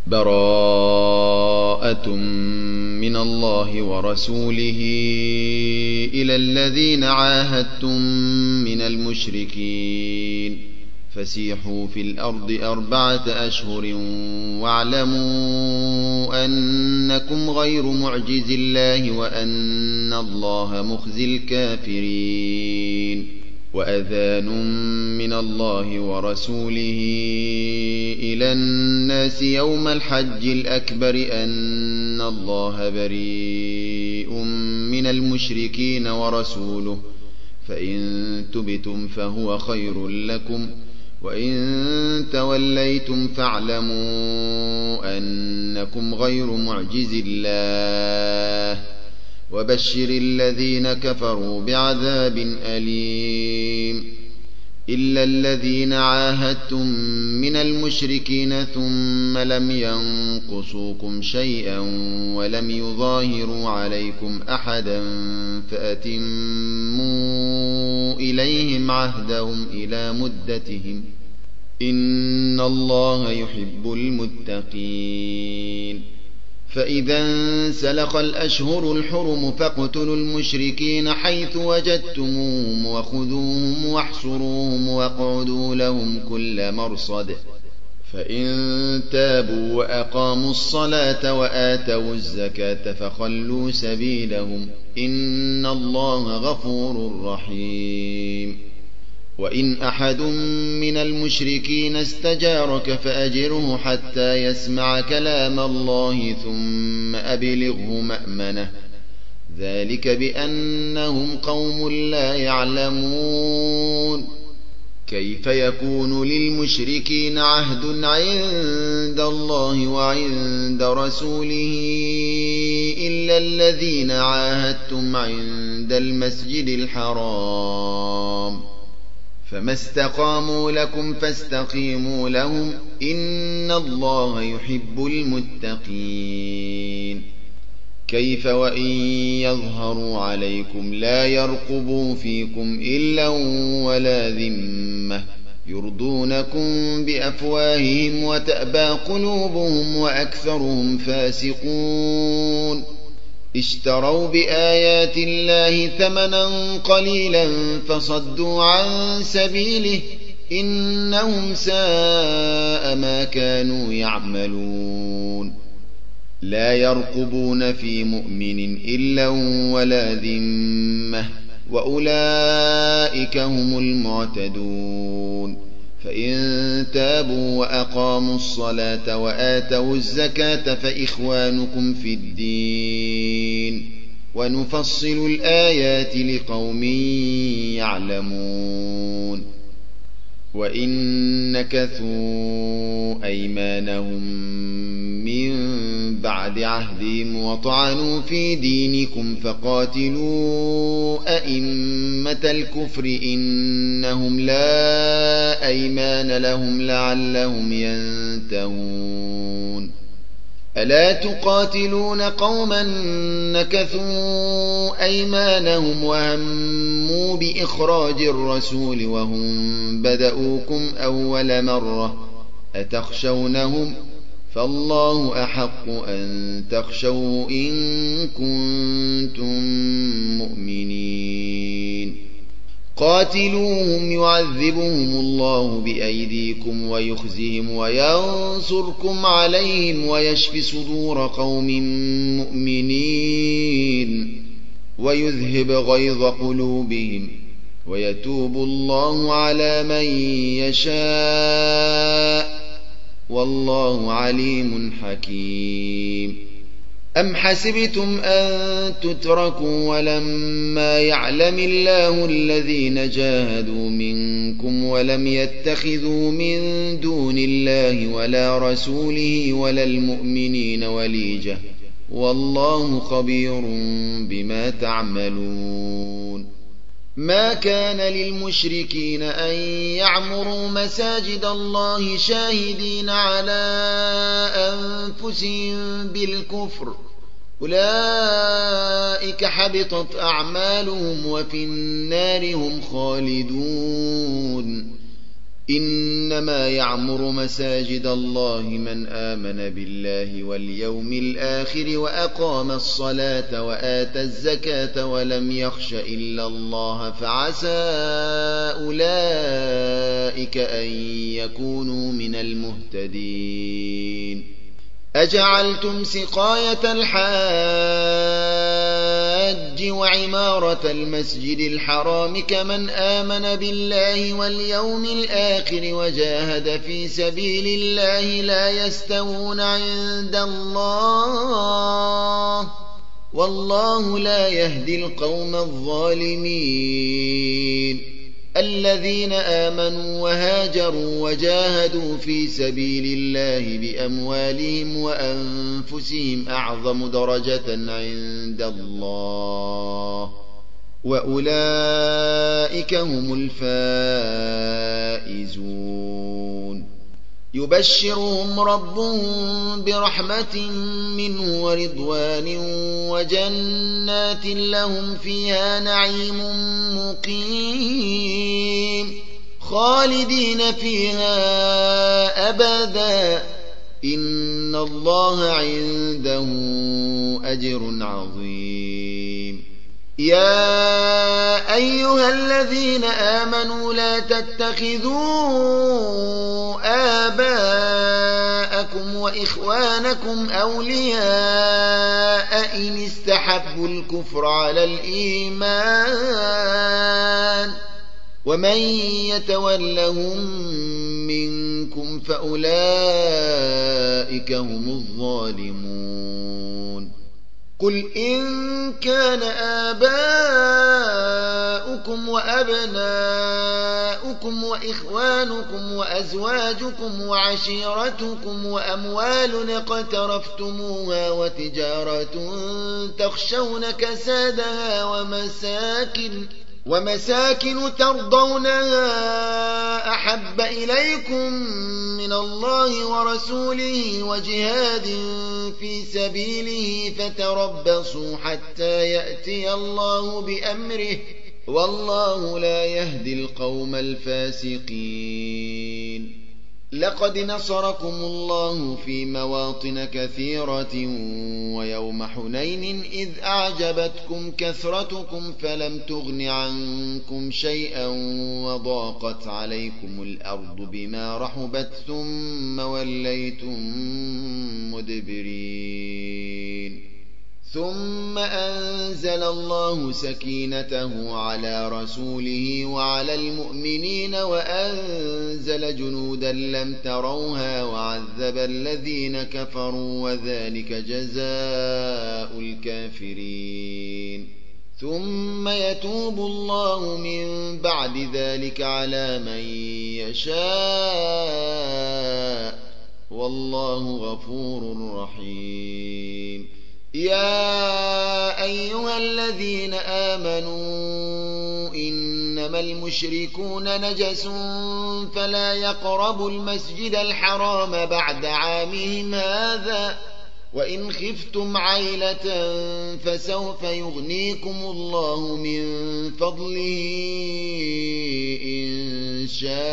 براءة من الله ورسوله إلى الذين عاهدتم من المشركين فسيحوا في الأرض 4 أشهر واعلموا أنكم غير معجز الله وأن الله مخزي الكافرين وأذان من الله ورسوله إلى الناس يوم الحج الأكبر أن الله بريء من المشركين ورسوله فإن تبتم فهو خير لكم وإن توليتم فاعلموا أنكم غير معجز الله وبشر الذين كفروا بعذاب أليم إلا الذين عاهدتم من المشركين ثم لم ينقصوكم شيئا ولم يظاهروا عليكم أحدا فأتموا إليهم عهدهم إلى مدتهم إن الله يحب المتقين فإذا انسلخ الأشهر الحرم فاقتلوا المشركين حيث وجدتموهم وخذوهم واحصروهم واقعدوا لهم كل مرصد فإن تابوا وأقاموا الصلاة وآتوا الزكاة فخلوا سبيلهم إن الله غفور رحيم وإن أحد من المشركين استجارك فأجره حتى يسمع كلام الله ثم أبلغه مأمنه ذلك بأنهم قوم لا يعلمون كيف يكون للمشركين عهد عند الله وعند رسوله إلا الذين عاهدتم عند المسجد الحرام فما استقاموا لكم فاستقيموا لهم إن الله يحب المتقين كيف وإن يظهروا عليكم لا يرقبوا فيكم إلا ولا ذمة يرضونكم بأفواههم وتأبى قلوبهم وأكثرهم فاسقون اشتروا بآيات الله ثمنا قليلا فصدوا عن سبيله إنهم ساء ما كانوا يعملون لا يرقبون في مؤمن إلا ولا ذمة وأولئك هم المعتدون فإن تابوا وأقاموا الصلاة وآتوا الزكاة فإخوانكم في الدين ونفصل الآيات لقوم يعلمون وإن نكثوا أيمانهم من بعد عهدهم وطعنوا في دينكم فقاتلوا أئمة الكفر إنهم لا أيمان لهم لعلهم ينتهون ألا تقاتلون قوما نكثوا أيمانهم وهموا بإخراج الرسول وهم بدؤوكم أول مرة أتخشونهم فالله أحق أن تخشوه إن كنتم مؤمنين قاتلوهم يعذبهم الله بأيديكم ويخزهم وينصركم عليهم ويشف صدور قوم مؤمنين ويذهب غيظ قلوبهم ويتوب الله على من يشاء والله عليم حكيم أم حسبتم أن تتركوا ولما يعلم الله الذين جاهدوا منكم ولم يتخذوا من دون الله ولا رسوله ولا المؤمنين وليجة والله خبير بما تعملون ما كان للمشركين أن يعمروا مساجد الله شاهدين على أنفسهم بالكفر أولئك حبطت أعمالهم وفي النار هم خالدون إنما يعمر مساجد الله من آمن بالله واليوم الآخر وأقام الصلاة وآتى الزكاة ولم يخش إلا الله فعسى أولئك أن يكونوا من المهتدين. أجعلتم سقاية الحاج وعمارة المسجد الحرام كمن آمن بالله واليوم الآخر وجاهد في سبيل الله لا يستوون عند الله والله لا يهدي القوم الظالمين. الذين آمنوا وهاجروا وجاهدوا في سبيل الله بأموالهم وأنفسهم أعظم درجة عند الله وأولئك هم الفائزون. يبشرهم ربهم برحمة منه ورضوان وجنات لهم فيها نعيم مقيم خالدين فيها أبدا إن الله عنده أجر عظيم. يا أيها الذين آمنوا لا تتخذوا آباءكم وإخوانكم أولياء إن استحبوا الكفر على الإيمان ومن يتولهم منكم فأولئك هم الظالمون. قل إن كان آباؤكم وأبناؤكم وإخوانكم وأزواجكم وعشيرتكم وأموال اقترفتموها وتجارة تخشون كسادها ومساكن ترضونها أحب إليكم من الله ورسوله وجهاد في سبيله فتربصوا حتى يأتي الله بأمره والله لا يهدي القوم الفاسقين. لقد نصركم الله في مواطن كثيرة ويوم حنين إذ أعجبتكم كثرتكم فلم تغن عنكم شيئا وضاقت عليكم الأرض بما رحبت ثم وليتم مدبرين. ثم أنزل الله سكينته على رسوله وعلى المؤمنين وأنزل جنودا لم تروها وعذب الذين كفروا وذلك جزاء الكافرين. ثم يتوب الله من بعد ذلك على من يشاء والله غفور رحيم. يا أيها الذين آمنوا إنما المشركون نجس فلا يقربوا المسجد الحرام بعد عامهم هذا وإن خفتم عيلة فسوف يغنيكم الله من فضله إن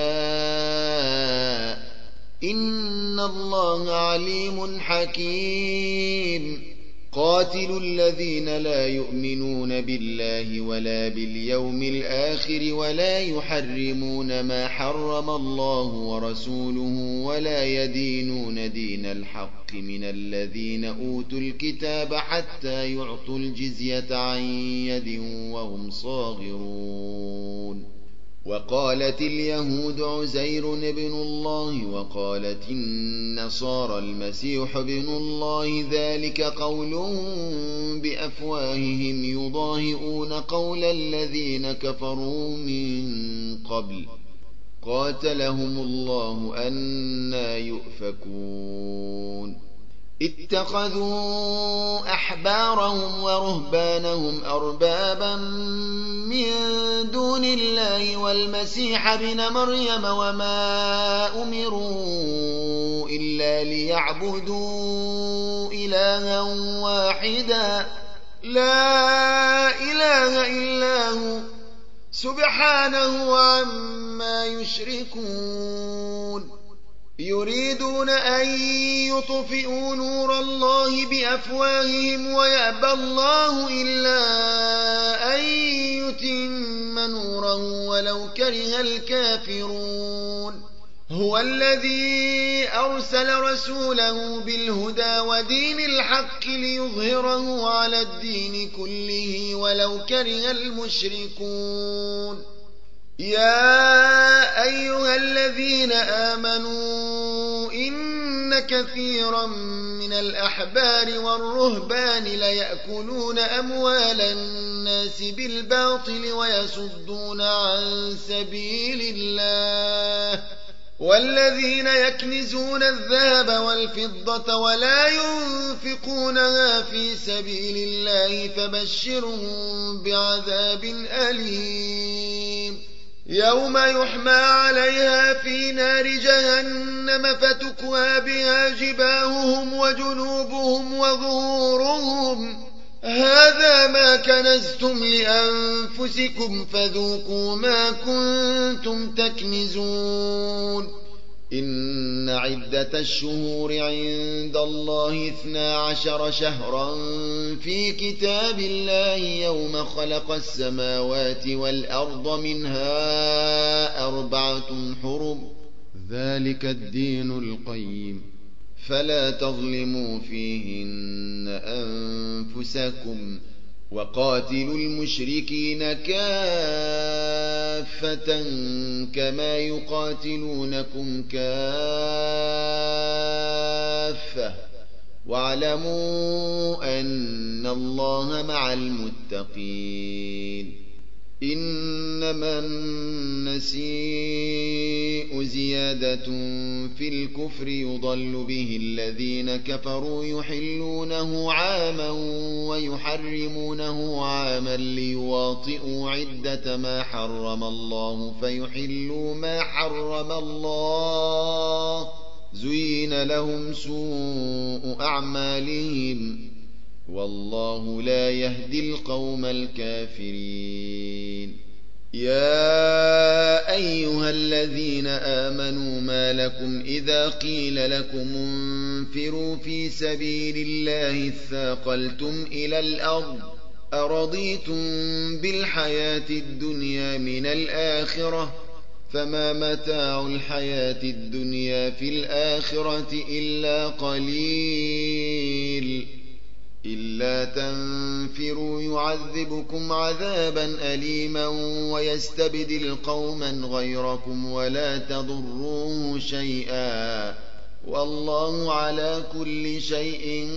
شاء إن الله عليم حكيم. قاتلوا الذين لا يؤمنون بالله ولا باليوم الآخر ولا يحرمون ما حرم الله ورسوله ولا يدينون دين الحق من الذين أوتوا الكتاب حتى يعطوا الجزية عن يد وهم صاغرون. وقالت اليهود عزير ابن الله وقالت النصارى المسيح ابن الله ذلك قولهم بأفواههم يضاهئون قول الذين كفروا من قبل قاتلهم الله أنى يؤفكون. اتخذوا أحبارهم ورهبانهم أربابا من دون الله والمسيح ابن مريم وما أمروا إلا ليعبدوا إلها واحدا لا إله إلا هو سبحانه عما يشركون يريدون أن يطفئوا نور الله بأفواههم ويأبى الله إلا أن يتم نوره ولو كره الكافرون هو الذي أرسل رسوله بالهدى ودين الحق ليظهره على الدين كله ولو كره المشركون يا أيها الذين آمنوا إن كثيرا من الأحبار والرهبان ليأكلون أموال الناس بالباطل ويصدون عن سبيل الله والذين يكنزون الذهب والفضة ولا ينفقونها في سبيل الله فبشرهم بعذاب أليم يوم يحمى عليها في نار جهنم فتكوى بها جباههم وجنوبهم وظهورهم هذا ما كنزتم لأنفسكم فذوقوا ما كنتم تكنزون إن عدة الشهور عند الله 12 شهرا في كتاب الله يوم خلق السماوات والأرض منها 4 حرم ذلك الدين القيم فلا تظلموا فيهن أنفسكم وقاتلوا المشركين كافة كما يقاتلونكم كافة واعلموا أن الله مع المتقين إنما النسيء زيادة في الكفر يضل به الذين كفروا يحلونه عاما ويحرمونه عاما ليواطئوا عدة ما حرم الله فيحلوا ما حرم الله زين لهم سوء أعمالهم والله لا يهدي القوم الكافرين يا أيها الذين آمنوا ما لكم إذا قيل لكم انفروا في سبيل الله اثاقلتم إلى الأرض أرضيتم بالحياة الدنيا من الآخرة فما متاع الحياة الدنيا في الآخرة إلا قليل إلا تنفروا يعذبكم عذابا أليما ويستبدل قوما غيركم ولا تضروه شيئا والله على كل شيء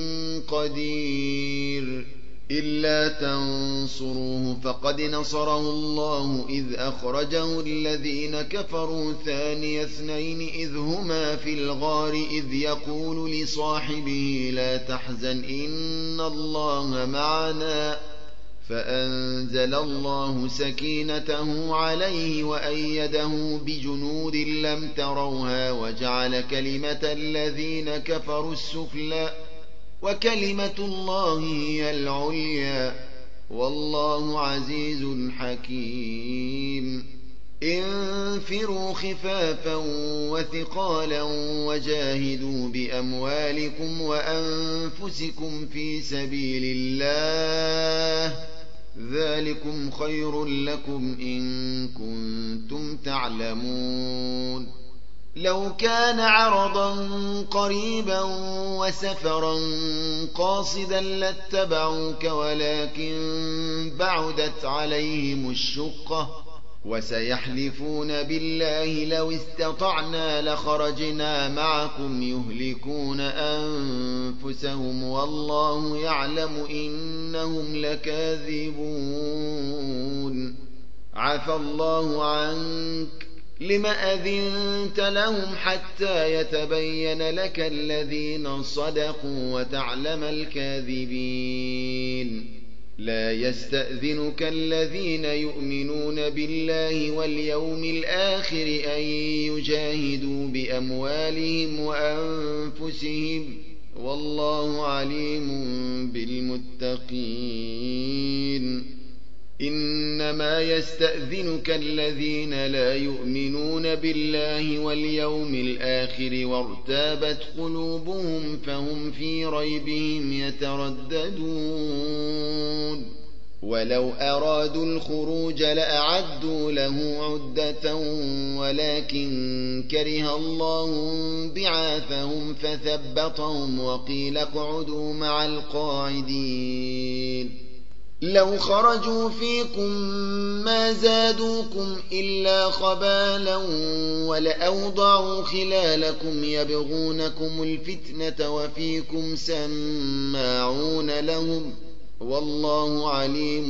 قدير إلا تنصروه فقد نصره الله إذ أخرجه الذين كفروا ثاني اثنين إذ هما في الغار إذ يقول لصاحبه لا تحزن إن الله معنا فأنزل الله سكينته عليه وأيده بجنود لم تروها وجعل كلمة الذين كفروا السفلى وكلمة الله هي العليا والله عزيز حكيم انفروا خفافا وثقالا وجاهدوا بأموالكم وأنفسكم في سبيل الله ذلكم خير لكم إن كنتم تعلمون لو كان عرضا قريبا وسفرا قاصدا لاتبعوك ولكن بعدت عليهم الشقة وسيحلفون بالله لو استطعنا لخرجنا معكم يهلكون أنفسهم والله يعلم إنهم لكاذبون عفى الله عنك لم أذنت لهم حتى يتبين لك الذين صدقوا وتعلم الكاذبين لا يستأذنك الذين يؤمنون بالله واليوم الآخر أن يجاهدوا بأموالهم وأنفسهم والله عليم بالمتقين إنما يستأذنك الذين لا يؤمنون بالله واليوم الآخر وارتابت قلوبهم فهم في ريبهم يترددون ولو أرادوا الخروج لأعدوا له عدة ولكن كره الله بعاثهم فثبطهم وقيل اقعدوا مع القاعدين لو خرجوا فيكم ما زادوكم إلا خبالا ولأوضعوا خلالكم يبغونكم الفتنة وفيكم سماعون لهم والله عليم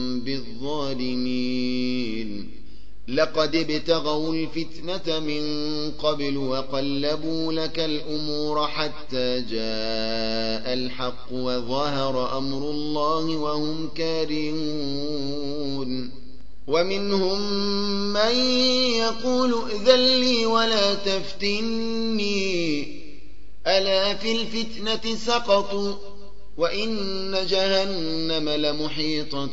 بالظالمين لقد ابتغوا الفتنة من قبل وقلبوا لك الأمور حتى جاء الحق وظهر أمر الله وهم كارهون ومنهم من يقول ائذن لي ولا تفتني ألا في الفتنة سقطوا وإن جهنم لمحيطة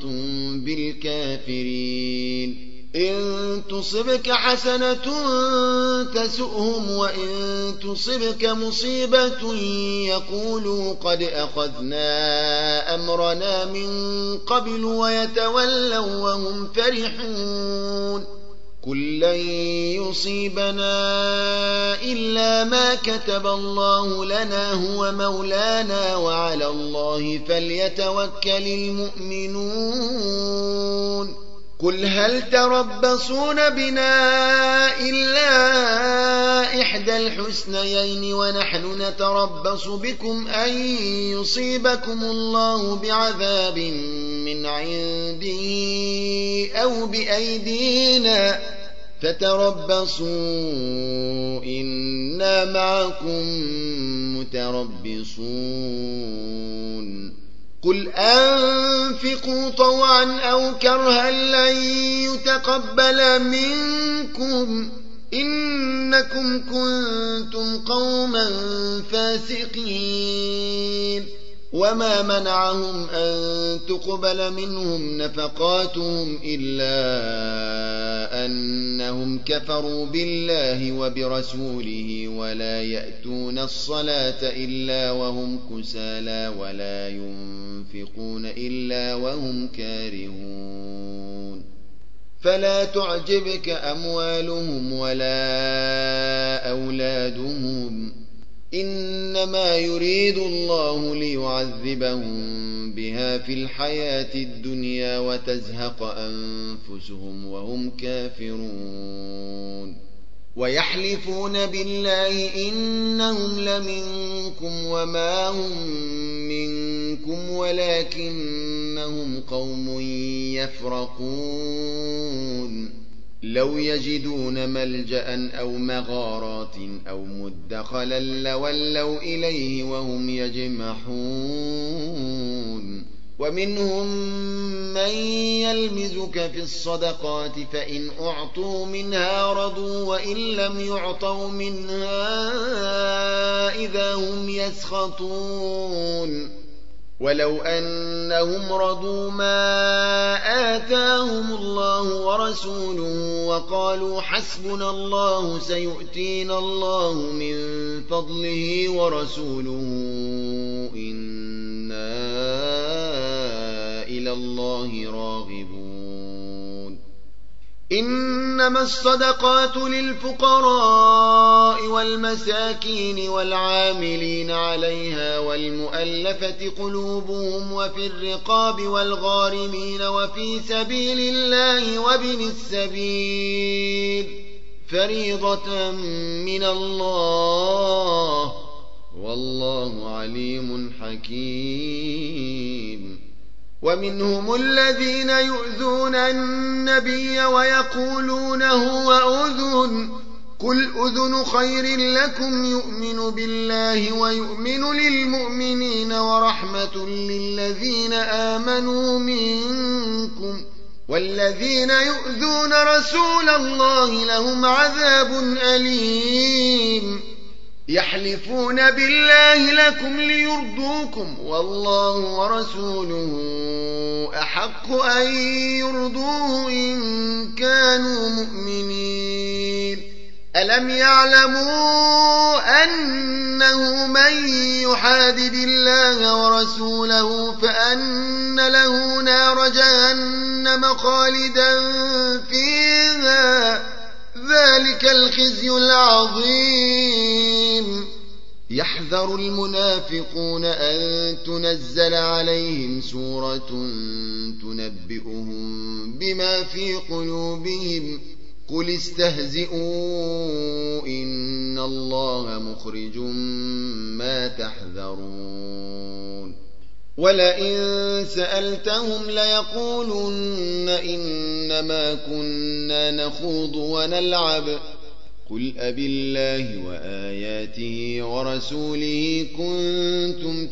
بالكافرين إن تصبك حسنة تسؤهم وإن تصبك مصيبة يقولوا قد أخذنا أمرنا من قبل ويتولوا وهم فرحون قل لن يصيبنا إلا ما كتب الله لنا هو مولانا وعلى الله فليتوكل المؤمنون قل هل تربصون بنا إلا إحدى الحسنيين ونحن نتربص بكم أن يصيبكم الله بعذاب من عنده أو بأيدينا فتربصوا إنا معكم متربصون قل أنفقوا طوعا أو كرها لن يتقبل منكم إنكم كنتم قوما فاسقين وما منعهم أن تقبل منهم نفقاتهم إلا أنهم كفروا بالله وبرسوله ولا يأتون الصلاة إلا وهم كسالى ولا ينفقون إلا وهم كارهون فلا تعجبك أموالهم ولا أولادهم إنما يريد الله ليعذبهم بها في الحياة الدنيا وتزهق أنفسهم وهم كافرون ويحلفون بالله إنهم لمنكم وما هم منكم ولكنهم قوم يفرقون لو يجدون ملجأ أو مغارات أو مدخلا لولوا إليه وهم يجمحون ومنهم من يلمزك في الصدقات فإن أعطوا منها رضوا وإن لم يعطوا منها إذا هم يسخطون ولو أنهم رضوا ما آتاهم الله ورسوله وقالوا حسبنا الله سيؤتينا الله من فضله ورسوله إنا إلى الله راغبون إنما الصدقات للفقراء والمساكين والعاملين عليها والمؤلفة قلوبهم وفي الرقاب والغارمين وفي سبيل الله وابن السبيل فريضة من الله والله عليم حكيم ومنهم الذين يؤذون النبي ويقولون هو أذن قل أذن خير لكم يؤمن بالله ويؤمن للمؤمنين ورحمة للذين آمنوا منكم والذين يؤذون رسول الله لهم عذاب أليم يحلفون بالله لكم ليرضوكم والله ورسوله أحق أن يرضوه إن كانوا مؤمنين ألم يعلموا أنه من يحادد الله ورسوله فأن له نار جهنم خالدا فيها ذلك الخزي العظيم يحذر المنافقون أن تنزل عليهم سورة تنبئهم بما في قلوبهم قل استهزئوا إن الله مخرج ما تحذرون ولئن سألتهم ليقولن إنما كنا نخوض ونلعب قل أبالله وآياته ورسوله كنتم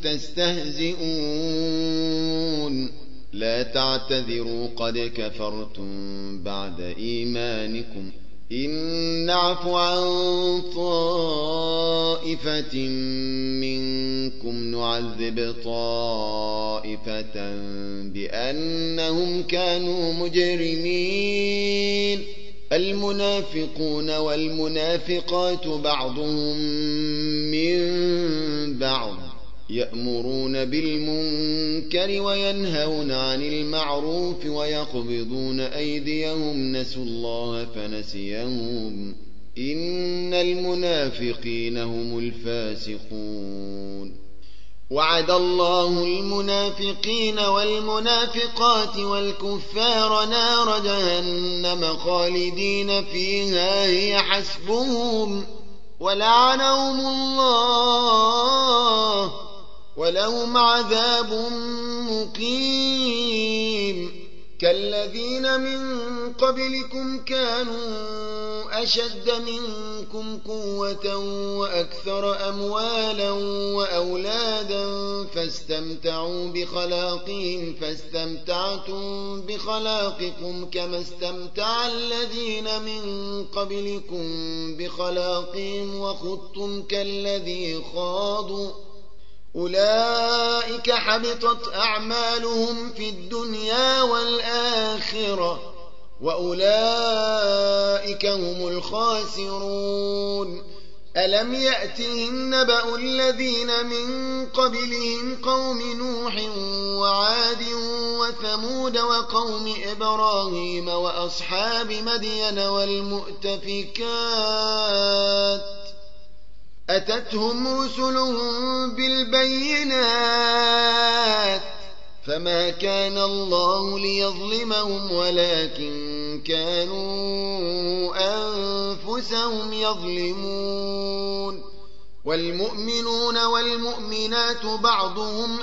تستهزئون لا تعتذروا قد كفرتم بعد إيمانكم إن نعف عن طائفة منكم نعذب طائفة بأنهم كانوا مجرمين المنافقون والمنافقات بعضهم من بعض يأمرون بالمنكر وينهون عن المعروف ويقبضون أيديهم نسوا الله فنسيهم إن المنافقين هم الفاسقون وعد الله المنافقين والمنافقات والكفار نار جهنم خالدين فيها هي حسبهم ولعنهم الله ولهم عذاب مقيم كالذين من قبلكم كانوا أشد منكم قوة وأكثر أموالا وأولادا فاستمتعوا بخلاقهم فاستمتعتم بخلاقكم كما استمتع الذين من قبلكم بخلاقهم وخضتم كالذي خاضوا أولئك حبطت أعمالهم في الدنيا والآخرة وأولئك هم الخاسرون ألم يأتهم نبأ الذين من قبلهم قوم نوح وعاد وثمود وقوم إبراهيم وأصحاب مدين والمؤتفكات أتتهم رسلهم بالبينات فما كان الله ليظلمهم ولكن كانوا أنفسهم يظلمون والمؤمنون والمؤمنات بعضهم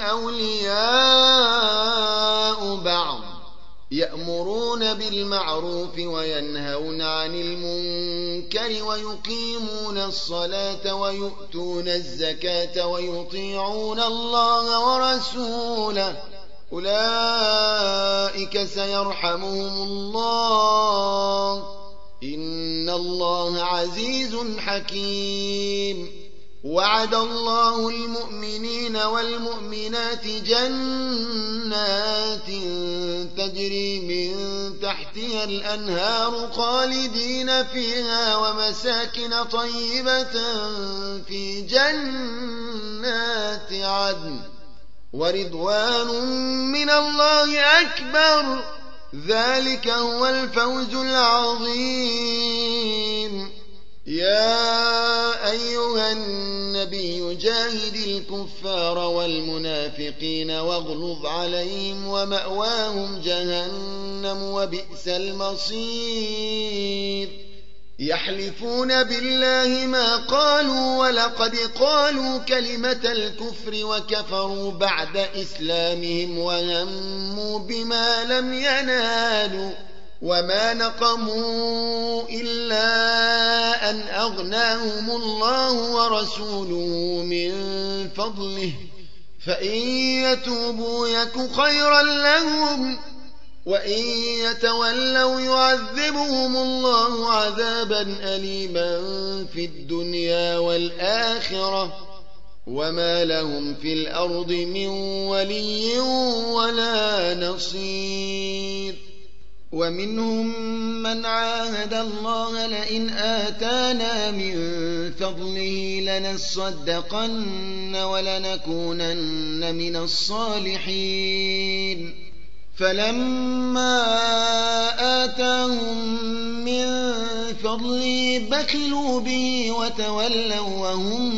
أولياء بعض يأمرون بالمعروف وينهون عن المنكر ويقيمون الصلاة ويؤتون الزكاة ويطيعون الله ورسوله أولئك سيرحمهم الله إن الله عزيز حكيم وعد الله المؤمنين والمؤمنات جنات تجري من تحتها الأنهار خالدين فيها ومساكن طيبة في جنات عدن ورضوان من الله أكبر ذلك هو الفوز العظيم يا أيها النبي جاهد الكفار والمنافقين واغلظ عليهم ومأواهم جهنم وبئس المصير يحلفون بالله ما قالوا ولقد قالوا كلمة الكفر وكفروا بعد إسلامهم وهموا بما لم ينالوا وما نقموا إلا أن أغناهم الله ورسوله من فضله فإن يتوبوا يك خيرا لهم وإن يتولوا يعذبهم الله عذابا أليما في الدنيا والآخرة وما لهم في الأرض من ولي ولا نصير. ومنهم من عاهد الله لئن آتانا من فضله لنصدقن ولنكونن من الصالحين فلما آتاهم من فضله بخلوا به وتولوا وهم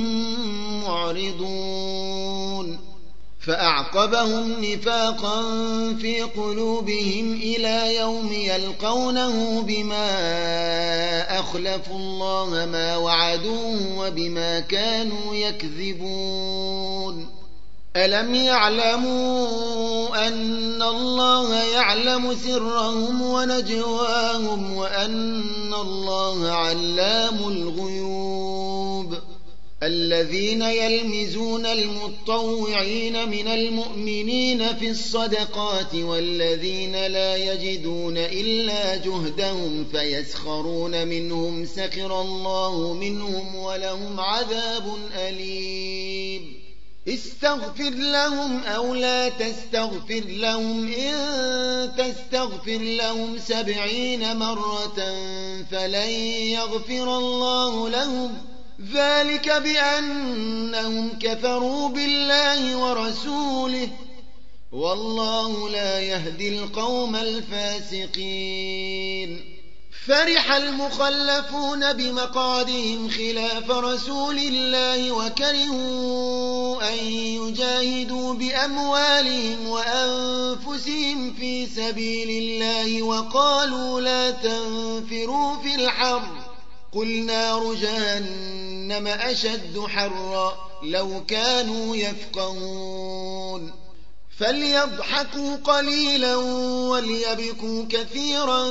معرضون فأعقبهم نفاقا في قلوبهم إلى يوم يلقونه بما أخلفوا الله ما وعدوه وبما كانوا يكذبون. ألم يعلموا أن الله يعلم سرهم ونجواهم وأن الله علام الغيوب. الذين يلمزون المتطوعين من المؤمنين في الصدقات والذين لا يجدون إلا جهدهم فيسخرون منهم سخر الله منهم ولهم عذاب أليم. استغفر لهم أو لا تستغفر لهم إن تستغفر لهم 70 مرة فلن يغفر الله لهم ذلك بأنهم كفروا بالله ورسوله والله لا يهدي القوم الفاسقين. فرح المخلفون بمقعدهم خلاف رسول الله وكرهوا أن يجاهدوا بأموالهم وأنفسهم في سبيل الله وقالوا لا تنفروا في الحر قل نار جهنم أشد حرا لو كانوا يفقهون. فليضحكوا قليلا وليبكوا كثيرا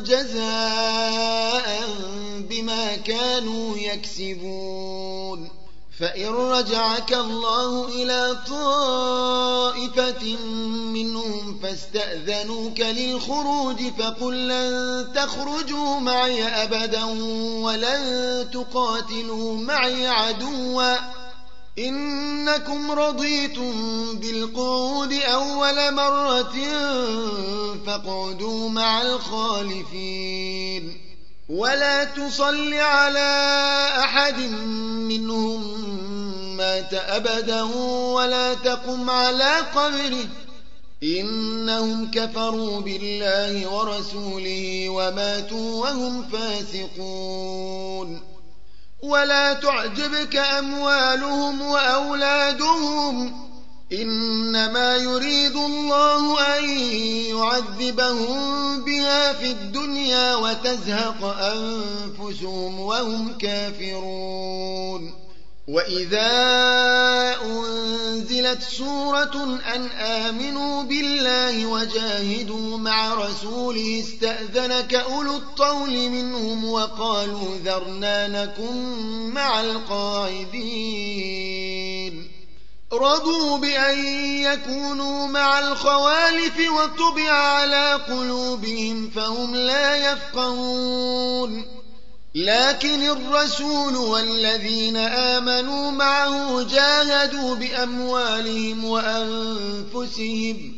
جزاء بما كانوا يكسبون. فإن رجعك الله إلى طائفة منهم فاستأذنوك للخروج فقل لن تخرجوا معي أبدا ولن تقاتلوا معي عدوا إنكم رضيتم بالقعود أول مرة فاقعدوا مع الخالفين ولا تصل على أحد منهم مات أبدا ولا تقم على قبره إنهم كفروا بالله ورسوله وماتوا وهم فاسقون. ولا تعجبك أموالهم وأولادهم إنما يريد الله أن يعذبهم بها في الدنيا وتزهق أنفسهم وهم كافرون. وإذا أنزلت سورة أن آمنوا بالله وجاهدوا مع رسوله استأذنك أولو الطول منهم وقالوا ذرنا نكن مع القاعدين رضوا بأن يكونوا مع الخوالف وطبع على قلوبهم فهم لا يفقهون. لكن الرسول والذين آمنوا معه جاهدوا بأموالهم وأنفسهم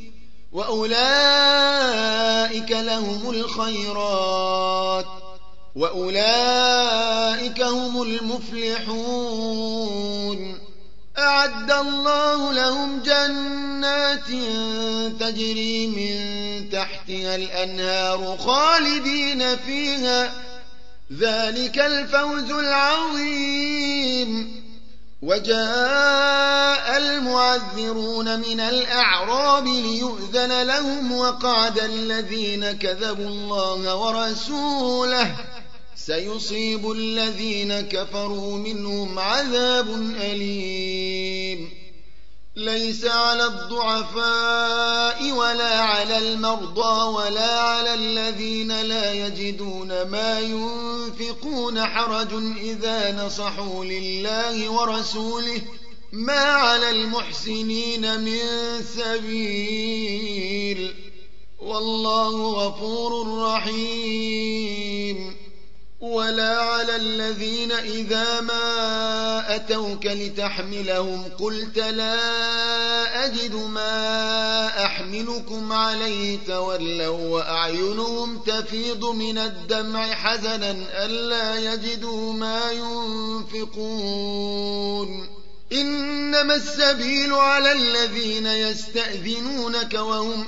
وأولئك لهم الخيرات وأولئك هم المفلحون. أعد الله لهم جنات تجري من تحتها الأنهار خالدين فيها ذلك الفوز العظيم. وجاء المعذرون من الأعراب ليؤذن لهم وقعد الذين كذبوا الله ورسوله سيصيب الذين كفروا منهم عذاب أليم. ليس على الضعفاء ولا على المرضى ولا على الذين لا يجدون ما ينفقون حرج إذا نصحوا لله ورسوله ما على المحسنين من سبيل والله غفور رحيم. ولا على الذين إذا ما أتوك لتحملهم قلت لا أجد ما أحملكم عليه تولوا وأعينهم تفيض من الدمع حزنا ألا يجدوا ما ينفقون. إنما السبيل على الذين يستأذنونك وهم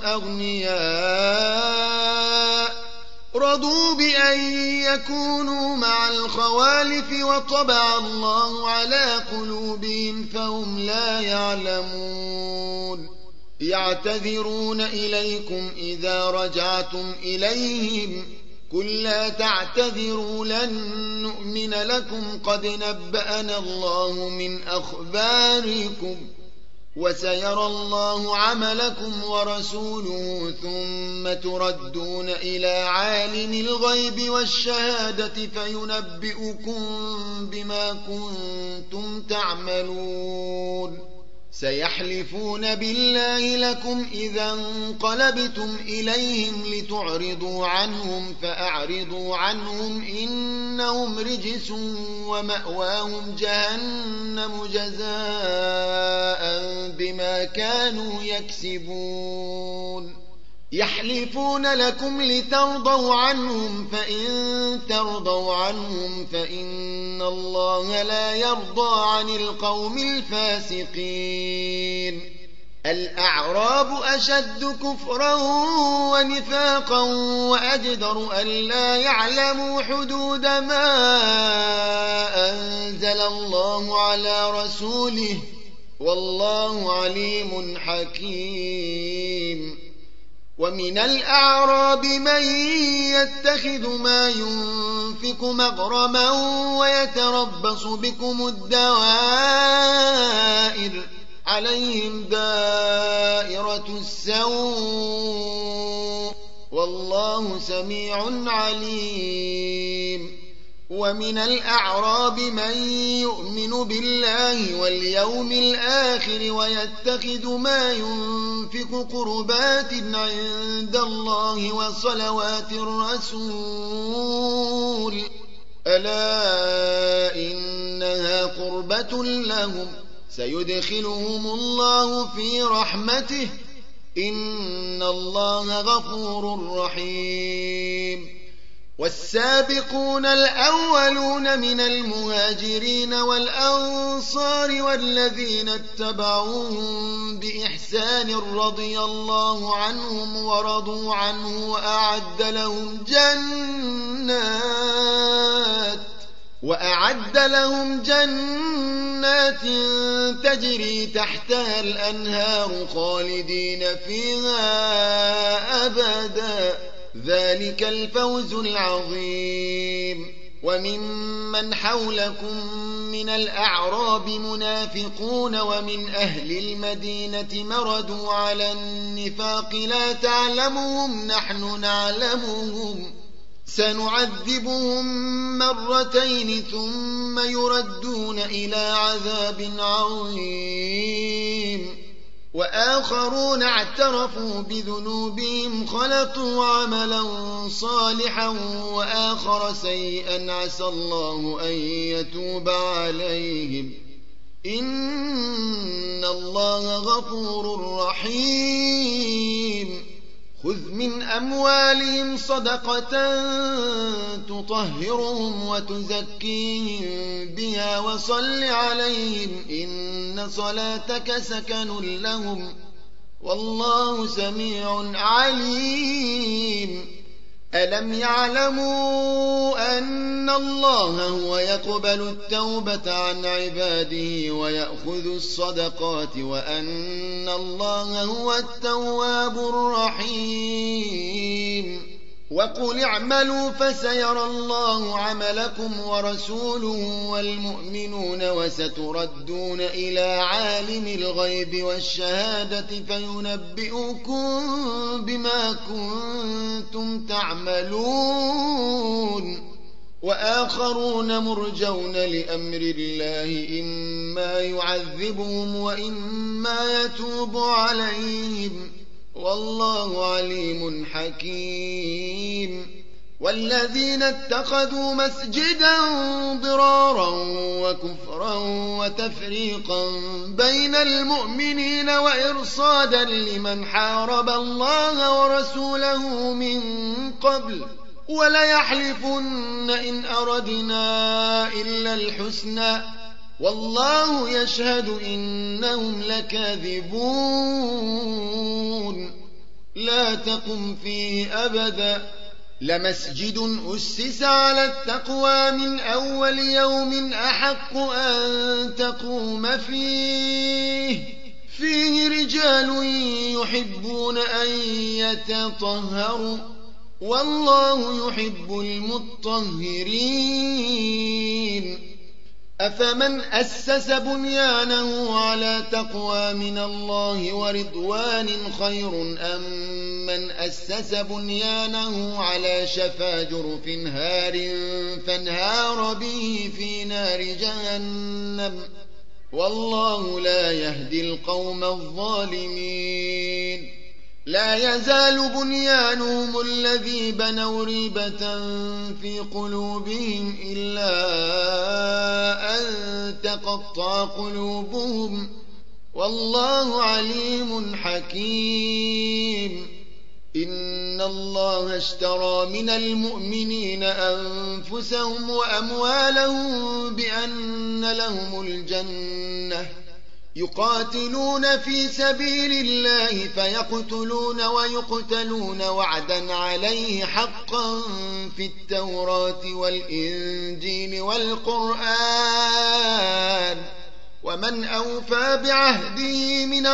أغنياء رضوا بأن يكونوا مع الخوالف وطبع الله على قلوبهم فهم لا يعلمون. يعتذرون إليكم إذا رجعتم إليهم قل لا تعتذروا لن نؤمن لكم قد نبأنا الله من أخباركم وسيرى الله عملكم ورسوله ثم تردون إلى عالم الغيب والشهادة فينبئكم بما كنتم تعملون. سيحلفون بالله لكم إذا انقلبتم إليهم لتعرضوا عنهم فأعرضوا عنهم إنهم رجس ومأواهم جهنم جزاء بما كانوا يكسبون. يحلفون لكم لترضوا عنهم فإن ترضوا عنهم فإن الله لا يرضى عن القوم الفاسقين. الأعراب أشد كفرا ونفاقا وأجدر ألا يعلموا حدود ما أنزل الله على رسوله والله عليم حكيم. ومن الأعراب من يتخذ ما ينفق مغرما ويتربص بكم الدوائر عليهم دائرة السوء والله سميع عليم. ومن الأعراب من يؤمن بالله واليوم الآخر ويتخذ ما ينفق قربات عند الله وصلوات الرسول ألا إنها قربة لهم سيدخلهم الله في رحمته إن الله غفور رحيم. والسابقون الأولون من المهاجرين والأنصار والذين اتبعوهم بإحسان رضي الله عنهم ورضوا عنه وأعد لهم جنات تجري تحتها الأنهار خالدين فيها أبدا ذلك الفوز العظيم. وممن حولكم من الأعراب منافقون ومن أهل المدينة مردوا على النفاق لا تعلمهم نحن نعلمهم سنعذبهم مرتين ثم يردون إلى عذاب عظيم. وآخرون اعترفوا بذنوبهم خلطوا عملا صالحا وآخر سيئا عسى الله أن يتوب عليهم إن الله غفور رحيم. خذ من أموالهم صدقة تطهرهم وتزكيهم بها وصل عليهم إن صلاتك سكن لهم والله سميع عليم. ألم يعلموا أن الله هو يقبل التوبة عن عباده ويأخذ الصدقات وأن الله هو التواب الرحيم. وقل اعملوا فسيرى الله عملكم ورسوله والمؤمنون وستردون إلى عالم الغيب والشهادة فينبئكم بما كنتم تعملون. وآخرون مرجون لأمر الله إما يعذبهم وإما يتوب عليهم والله عليم حكيم والذين اتخذوا مسجدا ضرارا وكفرا وتفريقا بين المؤمنين وإرصادا لمن حارب الله ورسوله من قبل وليحلفن إن أردنا إلا الحسنى والله يشهد إنهم لكاذبون لا تقم فيه أبدا لمسجد أسس على التقوى من أول يوم أحق أن تقوم فيه رجال يحبون أن يتطهروا والله يحب المطهرين أفمن أسس بنيانه على تقوى من الله ورضوان خير أم من أسس بنيانه على شفا جرف هار فانهار به في نار جهنم والله لا يهدي القوم الظالمين لا يزال بنيانهم الذي بنوا ريبة في قلوبهم إلا أن تقطع قلوبهم والله عليم حكيم إن الله اشترى من المؤمنين أنفسهم وأموالهم بأن لهم الجنة يقاتلون في سبيل الله فيقتلون ويقتلون وعدا عليه حقا في التوراة والإنجيل والقرآن ومن أوفى بعهده من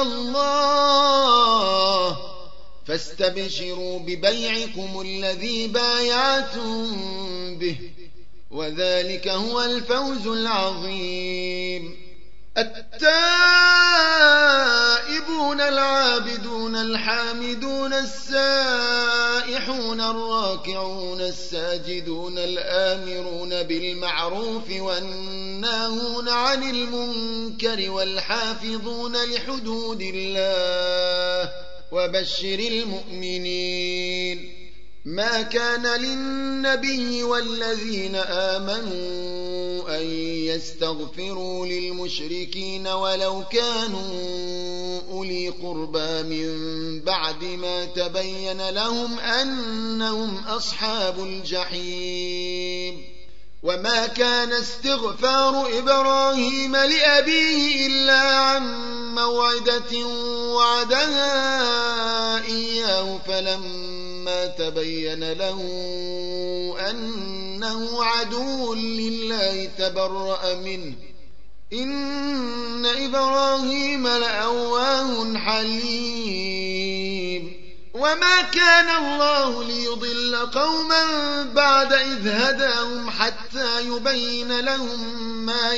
الله فاستبشروا ببيعكم الذي بايعتم به وذلك هو الفوز العظيم التائبون العابدون الحامدون السائحون الراكعون الساجدون الآمرون بالمعروف والناهون عن المنكر والحافظون لحدود الله وبشر المؤمنين ما كان للنبي والذين آمنوا أن يستغفروا للمشركين ولو كانوا أولي قربى من بعد ما تبين لهم أنهم أصحاب الجحيم وما كان استغفار إبراهيم لأبيه إلا عن موعدة وعدها إياه فلما تبين له أنه عدو لله تبرأ منه إن إبراهيم لأواه حليم وما كان الله ليضل قوما بعد إذ هداهم حتى يبين لهم ما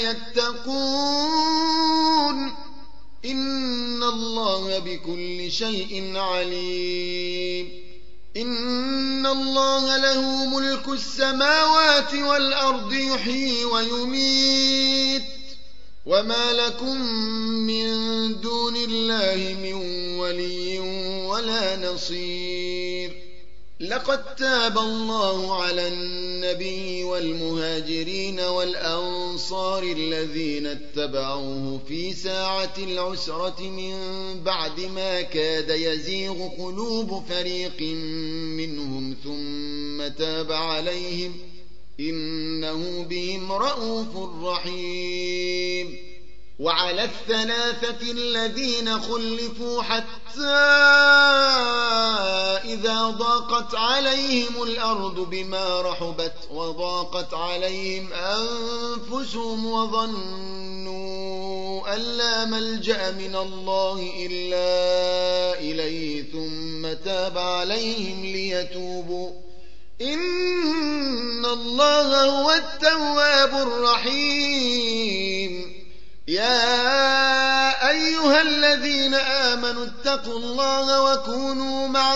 يتقون إن الله بكل شيء عليم إن الله له ملك السماوات والأرض يحيي ويميت وما لكم من دون الله من ولي ولا نصير لقد تاب الله على النبي والمهاجرين والأنصار الذين اتبعوه في ساعة العسرة من بعد ما كاد يزيغ قلوب فريق منهم ثم تاب عليهم إنه بهم رءوف رحيم وعلى الثلاثة الذين خلفوا حتى إذا ضاقت عليهم الأرض بما رحبت وضاقت عليهم أنفسهم وظنوا أن لا ملجأ من الله إلا إليه ثم تاب عليهم ليتوبوا إن الله هو التواب الرحيم يا أيها الذين آمنوا اتقوا الله وكونوا مع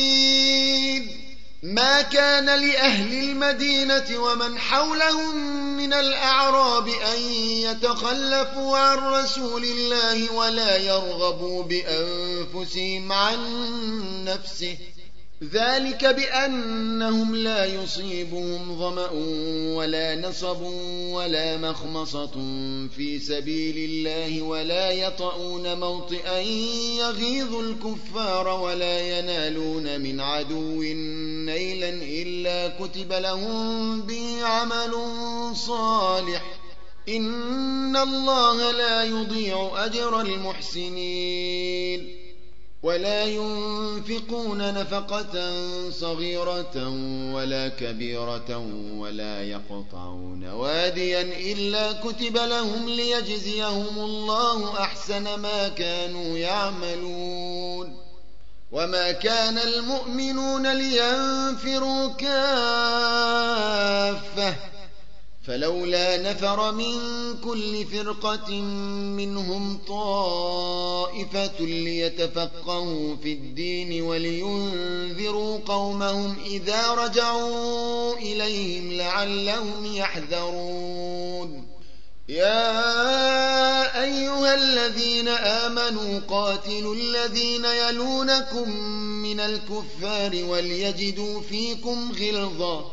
الصادقين ما كان لأهل المدينة ومن حولهم من الأعراب أن يتخلفوا عن رسول الله ولا يرغبوا بأنفسهم عن نفسه ذلك بأنهم لا يصيبهم ظمأ ولا نصب ولا مخمصة في سبيل الله ولا يطؤون موطئا يغيظ الكفار ولا ينالون من عدو نيلا إلا كتب لهم به عمل صالح إن الله لا يضيع أجر المحسنين ولا ينفقون نفقة صغيرة ولا كبيرة ولا يقطعون واديا إلا كتب لهم ليجزيهم الله أحسن ما كانوا يعملون وما كان المؤمنون لينفروا كافة فلولا نفر من كل فرقة منهم طائفة ليتفقهوا في الدين ولينذروا قومهم إذا رجعوا إليهم لعلهم يحذرون يا أيها الذين آمنوا قاتلوا الذين يلونكم من الكفار وليجدوا فيكم غلظة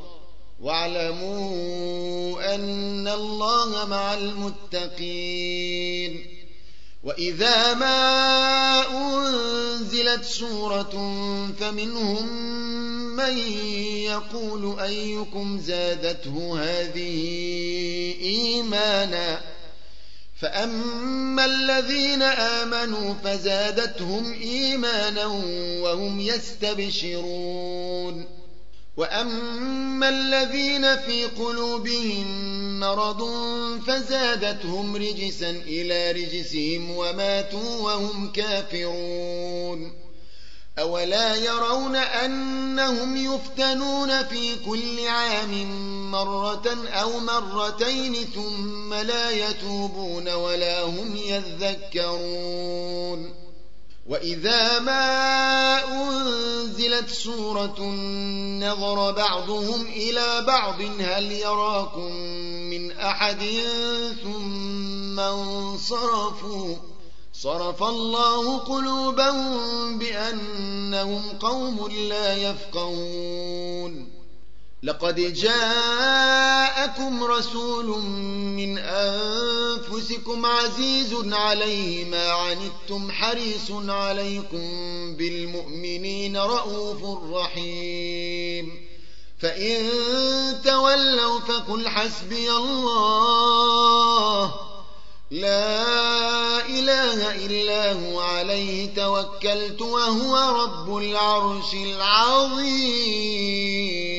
واعلموا أن الله مع المتقين وإذا ما أنزلت سورة فمنهم من يقول أيكم زادته هذه إيمانا فأما الذين آمنوا فزادتهم إيمانا وهم يستبشرون وأما الذين في قلوبهم مرض فزادتهم رجسا إلى رجسهم وماتوا وهم كافرون أولا يرون أنهم يفتنون في كل عام مرة أو مرتين ثم لا يتوبون ولا هم يذكرون وإذا ما أنزلت سورة نظر بعضهم إلى بعض هل يراكم من أحد ثم انصرفوا صرف الله قلوبهم بأنهم قوم لا يفقهون لقد جاءكم رسول من أنفسكم عزيز عليه ما عنتم حريص عليكم بالمؤمنين رؤوف رحيم فإن تولوا فقل حسبي الله لا إله إلا هو عليه توكلت وهو رب العرش العظيم